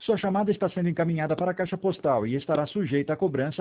Sua chamada está sendo encaminhada para a caixa postal e estará sujeita à cobrança